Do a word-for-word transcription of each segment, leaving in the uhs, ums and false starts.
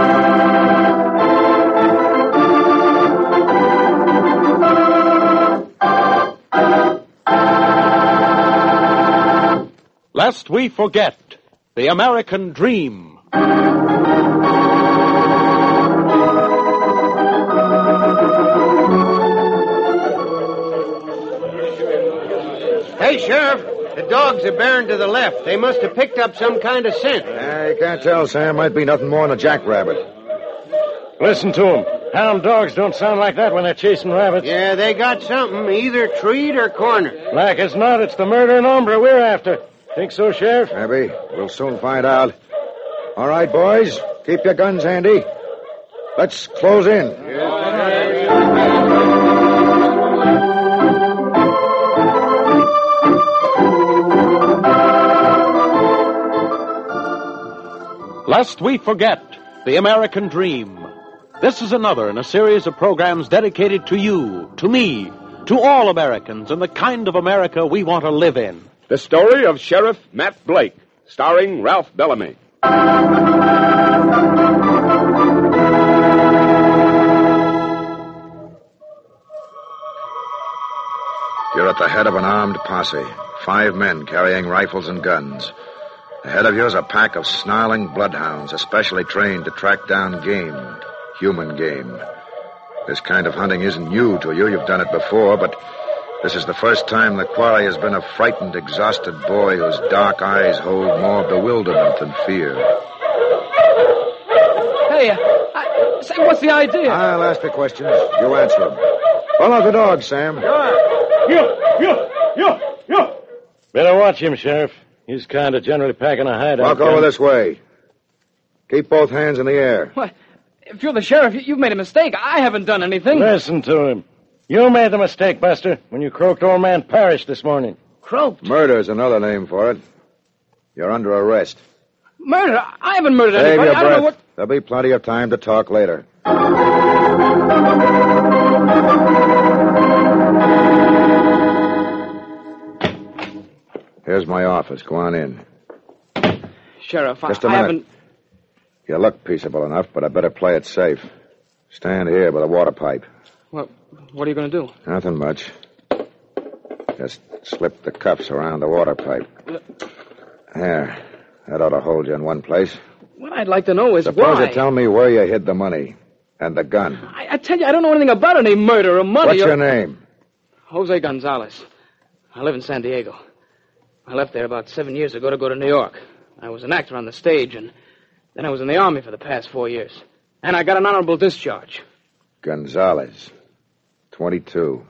Lest we forget the American dream. Hey, Sheriff, the dogs are bearing to the left. They must have picked up some kind of scent. Uh, you can't tell, Sam. Might be nothing more than a jackrabbit. Listen to them. Hound dogs don't sound like that when they're chasing rabbits. Yeah, they got something, either treed or cornered. Like as not, it's the murdering hombre we're after. Think so, Sheriff? Maybe. We'll soon find out. All right, boys. Keep your guns handy. Let's close in. Lest we forget the American dream. This is another in a series of programs dedicated to you, to me, to all Americans, and the kind of America we want to live in. The story of Sheriff Matt Blake, starring Ralph Bellamy. You're at the head of an armed posse. Five men carrying rifles and guns. Ahead of you is a pack of snarling bloodhounds, especially trained to track down game, human game. This kind of hunting isn't new to you. You've done it before, but this is the first time the quarry has been a frightened, exhausted boy whose dark eyes hold more bewilderment than fear. Hey, uh, I, Sam, what's the idea? I'll ask the questions. You answer them. Follow the dog, Sam. You, you, you, you. Better watch him, Sheriff. He's kind of generally packing a hideout. Walk over this way. Keep both hands in the air. What? If you're the sheriff, you've made a mistake. I haven't done anything. Listen to him. You made the mistake, Buster, when you croaked old man Parrish this morning. Croaked? Murder's another name for it. You're under arrest. Murder? I haven't murdered Save anybody. your I don't know breath. what... There'll be plenty of time to talk later. Here's my office. Go on in. Sheriff, Just a I, I minute. haven't... You look peaceable enough, but I better play it safe. Stand here by the water pipe. What, what are you going to do? Nothing much. Just slip the cuffs around the water pipe. There. That ought to hold you in one place. What I'd like to know is Suppose why. you tell me where you hid the money and the gun. I, I tell you, I don't know anything about any murder or money. What's or... your name? Jose Gonzalez. I live in San Diego. I left there about seven years ago to go to New York. I was an actor on the stage, and then I was in the Army for the past four years. And I got an honorable discharge. Gonzalez. twenty-two.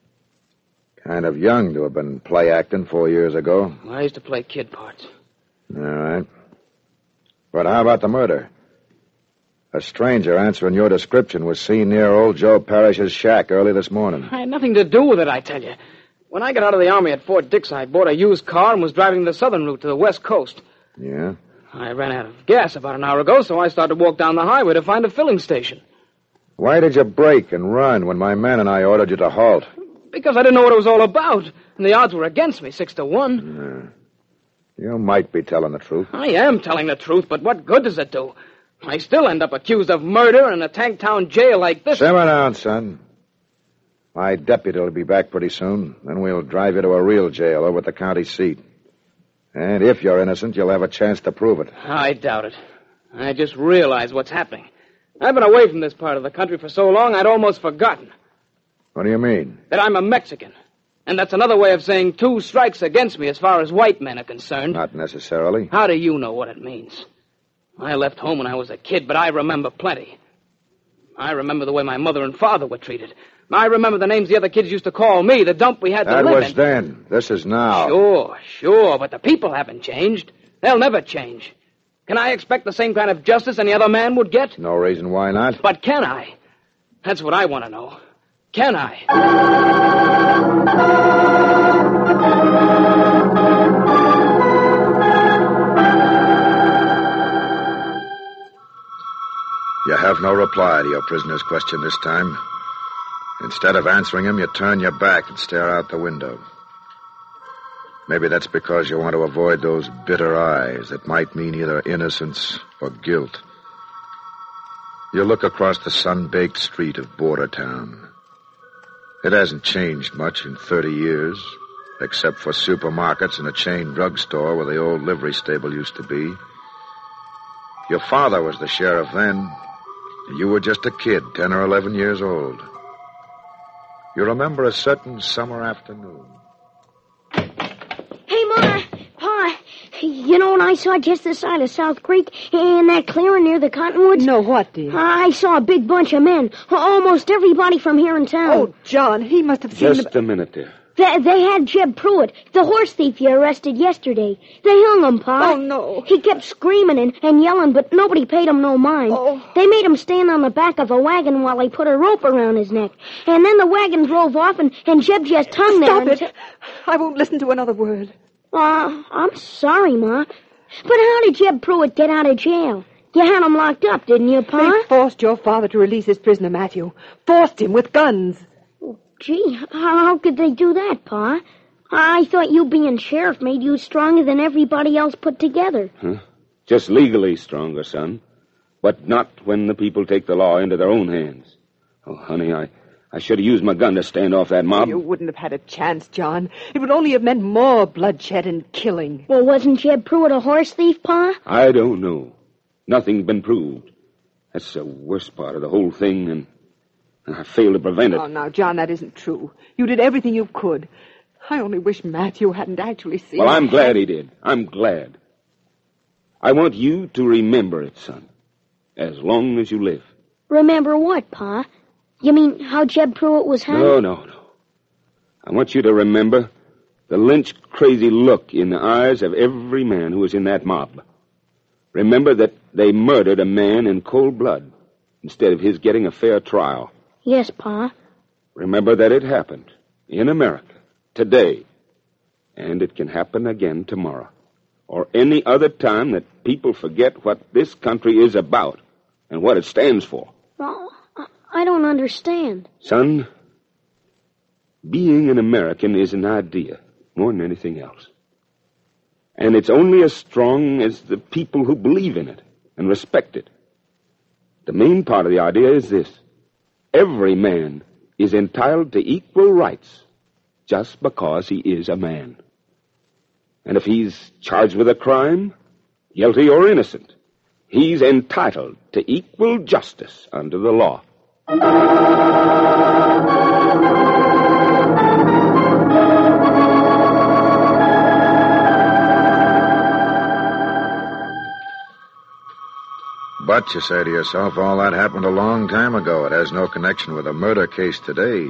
Kind of young to have been play acting four years ago. Well, I used to play kid parts. All right. But how about the murder? A stranger answering your description was seen near old Joe Parrish's shack early this morning. I had nothing to do with it, I tell you. When I got out of the Army at Fort Dix, I bought a used car and was driving the southern route to the west coast. Yeah? I ran out of gas about an hour ago, so I started to walk down the highway to find a filling station. Why did you break and run when my man and I ordered you to halt? Because I didn't know what it was all about, and the odds were against me, six to one. Yeah. You might be telling the truth. I am telling the truth, but what good does it do? I still end up accused of murder in a Tanktown jail like this. Simmer down, son. My deputy will be back pretty soon. Then we'll drive you to a real jail over at the county seat. And if you're innocent, you'll have a chance to prove it. I doubt it. I just realized what's happening. I've been away from this part of the country for so long, I'd almost forgotten What do you mean? that I'm a Mexican. And that's another way of saying two strikes against me as far as white men are concerned. Not necessarily. How do you know what it means? I left home when I was a kid, but I remember plenty. I remember the way my mother and father were treated. I remember the names the other kids used to call me, the dump we had to That live was in. then. This is now. Sure, sure, but the people haven't changed. They'll never change. Can I expect the same kind of justice any other man would get? No reason why not. But can I? That's what I want to know. Can I? You have no reply to your prisoner's question this time. Instead of answering him, you turn your back and stare out the window. Maybe that's because you want to avoid those bitter eyes that might mean either innocence or guilt. You look across the sun-baked street of Bordertown. It hasn't changed much in thirty years, except for supermarkets and a chain drugstore where the old livery stable used to be. Your father was the sheriff then, and you were just a kid, ten or eleven years old. You remember a certain summer afternoon. Hey, Ma, Pa, you know what I saw just this side of South Creek in that clearing near the cottonwoods? No, what, dear? I saw a big bunch of men, almost everybody from here in town. Oh, John, he must have seen Just the... a minute there. They, they had Jeb Pruitt, the horse thief you arrested yesterday. They hung him, Pa. Oh, no. He kept screaming and, and yelling, but nobody paid him no mind. Oh. They made him stand on the back of a wagon while they put a rope around his neck. And then the wagon drove off, and, and Jeb just hung there. Stop it. until- I won't listen to another word. Uh, I'm sorry, Ma. But how did Jeb Pruitt get out of jail? You had him locked up, didn't you, Pa? They forced your father to release his prisoner, Matthew. Forced him with guns. Gee, how, how could they do that, Pa? I thought you being sheriff made you stronger than everybody else put together. Huh? Just legally stronger, son. But not when the people take the law into their own hands. Oh, honey, I, I should have used my gun to stand off that mob. You wouldn't have had a chance, John. It would only have meant more bloodshed and killing. Well, wasn't Jeb Pruitt a horse thief, Pa? I don't know. Nothing's been proved. That's the worst part of the whole thing, and I failed to prevent it. Oh, now, John, that isn't true. You did everything you could. I only wish Matthew hadn't actually seen Well, it. I'm glad he did. I'm glad. I want you to remember it, son, as long as you live. Remember what, Pa? You mean how Jeb Pruitt was hanged? No, no, no. I want you to remember the lynch-crazy look in the eyes of every man who was in that mob. Remember that they murdered a man in cold blood instead of his getting a fair trial. Yes, Pa. Remember that it happened in America today, and it can happen again tomorrow, or any other time that people forget what this country is about and what it stands for. Well, I- I don't understand. Son, being an American is an idea more than anything else. And it's only as strong as the people who believe in it and respect it. The main part of the idea is this. Every man is entitled to equal rights just because he is a man. And if he's charged with a crime, guilty or innocent, he's entitled to equal justice under the law. But, you say to yourself, all that happened a long time ago. It has no connection with a murder case today.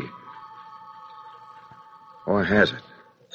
Or has it?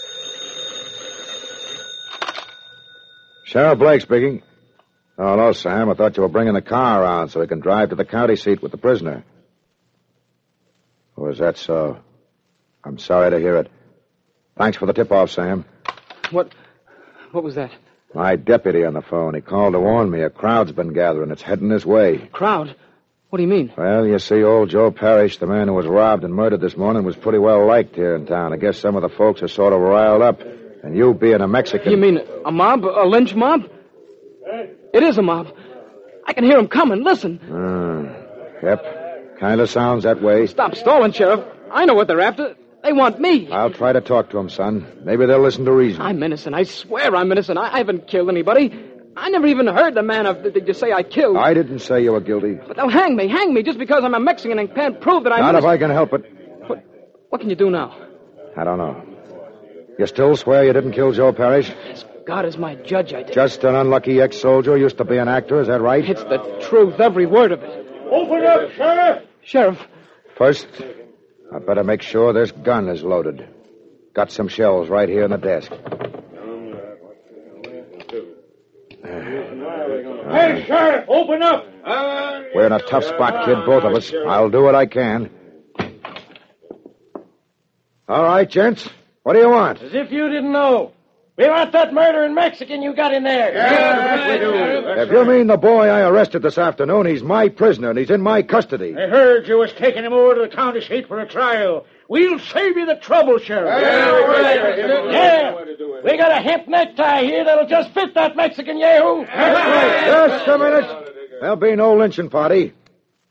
Sheriff Blake speaking. Oh, hello, Sam. I thought you were bringing the car around so we can drive to the county seat with the prisoner. Oh, is that so? I'm sorry to hear it. Thanks for the tip-off, Sam. What? What was that? My deputy on the phone. He called to warn me a crowd's been gathering. It's heading this way. Crowd? What do you mean? Well, you see, old Joe Parrish, the man who was robbed and murdered this morning, was pretty well liked here in town. I guess some of the folks are sort of riled up. And you being a Mexican... You mean a mob? A lynch mob? It is a mob. I can hear them coming. Listen. Uh, yep. Kind of sounds that way. Stop stalling, Sheriff. I know what they're after. They want me. I'll try to talk to them, son. Maybe they'll listen to reason. I'm innocent. I swear I'm innocent. I, I haven't killed anybody. I never even heard the man of, did you say I killed? I didn't say you were guilty. But they'll hang me, hang me, just because I'm a Mexican and can't prove that I'm Not innocent. if I can help it. What, what can you do now? I don't know. You still swear you didn't kill Joe Parrish? As God is my judge, I did. Just an unlucky ex-soldier who used to be an actor, is that right? It's the truth, every word of it. Open up, Sheriff! Sheriff, First, I better make sure this gun is loaded. Got some shells right here in the desk. Hey, Sheriff, open up! We're in a tough spot, kid, both of us. I'll do what I can. All right, gents. What do you want? As if you didn't know. We want that murdering Mexican you got in there. Yes, we do. If you mean the boy I arrested this afternoon, he's my prisoner and he's in my custody. I heard you was taking him over to the county seat for a trial. We'll save you the trouble, Sheriff. Yeah, we got a hemp necktie here that'll just fit that Mexican yahoo. Just a minute. There'll be no lynching party.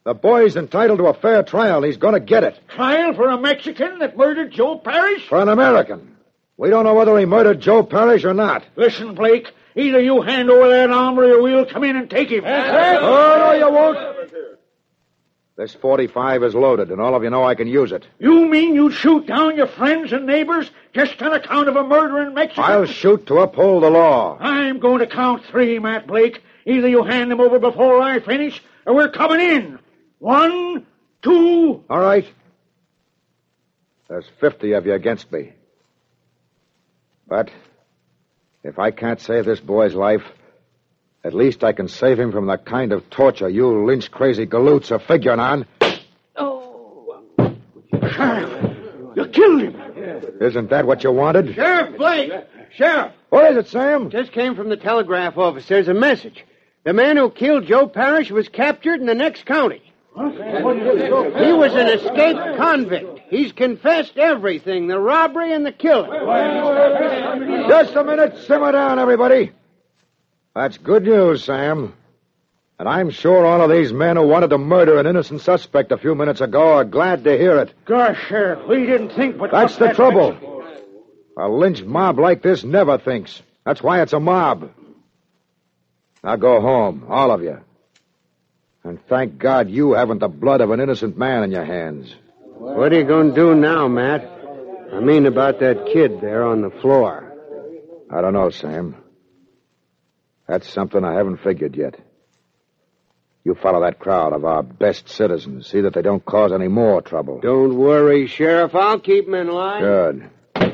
The boy's entitled to a fair trial. He's going to get it. Trial for a Mexican that murdered Joe Parrish? For an American. We don't know whether he murdered Joe Parrish or not. Listen, Blake. Either you hand over that armory or we'll come in and take him. Oh, no, you won't. This forty-five is loaded, and all of you know I can use it. You mean you shoot down your friends and neighbors just on account of a murder in Mexico? I'll shoot to uphold the law. I'm going to count three, Matt Blake. Either you hand them over before I finish, or we're coming in. One, two... All right. There's fifty of you against me. But if I can't save this boy's life, at least I can save him from the kind of torture you lynch-crazy galoots are figuring on. Oh. Sheriff, you killed him. Isn't that what you wanted? Sheriff Blake! Sheriff! What is it, Sam? Just came from the telegraph office. There's a message. The man who killed Joe Parrish was captured in the next county. Huh? He was an escaped convict. He's confessed everything, the robbery and the killing. Just a minute. Simmer down, everybody. That's good news, Sam. And I'm sure all of these men who wanted to murder an innocent suspect a few minutes ago are glad to hear it. Gosh, Sheriff, we didn't think but... That's the trouble. A lynched mob like this never thinks. That's why it's a mob. Now go home, all of you. And thank God you haven't the blood of an innocent man in your hands. What are you going to do now, Matt? I mean about that kid there on the floor. I don't know, Sam. That's something I haven't figured yet. You follow that crowd of our best citizens. See that they don't cause any more trouble. Don't worry, Sheriff. I'll keep them in line. Good.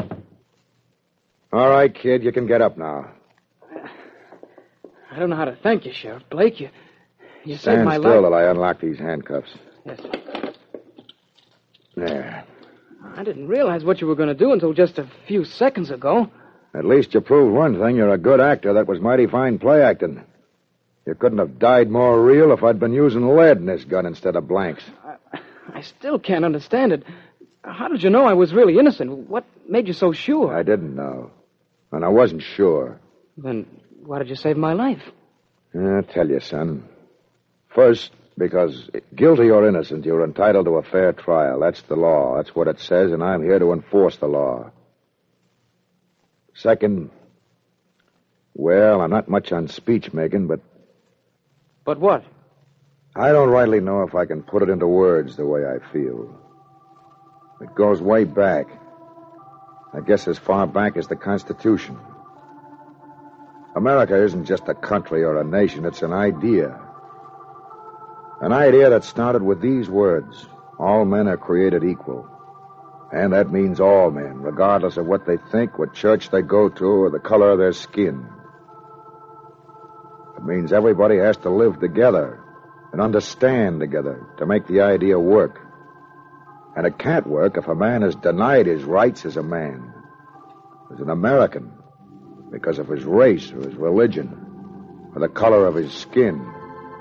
All right, kid, you can get up now. I don't know how to thank you, Sheriff Blake. You, you saved Stand my life. still till I unlock these handcuffs. Yes. There. I didn't realize what you were going to do until just a few seconds ago. At least you proved one thing. You're a good actor. That was mighty fine play acting. You couldn't have died more real if I'd been using lead in this gun instead of blanks. I, I still can't understand it. How did you know I was really innocent? What made you so sure? I didn't know. And I wasn't sure. Then why did you save my life? I'll tell you, son. First, because guilty or innocent, you're entitled to a fair trial. That's the law. That's what it says, and I'm here to enforce the law. Second, well, I'm not much on speech-making, but... But what? I don't rightly know if I can put it into words the way I feel. It goes way back. I guess as far back as the Constitution. America isn't just a country or a nation, it's an idea. An idea that started with these words: all men are created equal. And that means all men, regardless of what they think, what church they go to, or the color of their skin. It means everybody has to live together and understand together to make the idea work. And it can't work if a man is denied his rights as a man, as an American, because of his race or his religion or the color of his skin.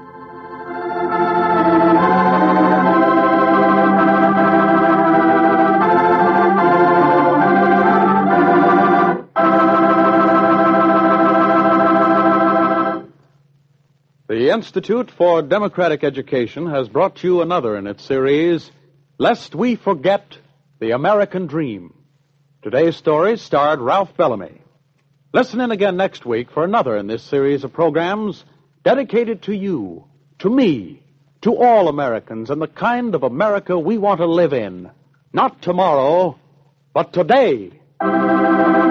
The Institute for Democratic Education has brought you another in its series, Lest We Forget the American Dream. Today's story starred Ralph Bellamy. Listen in again next week for another in this series of programs dedicated to you, to me, to all Americans and the kind of America we want to live in. Not tomorrow, but today.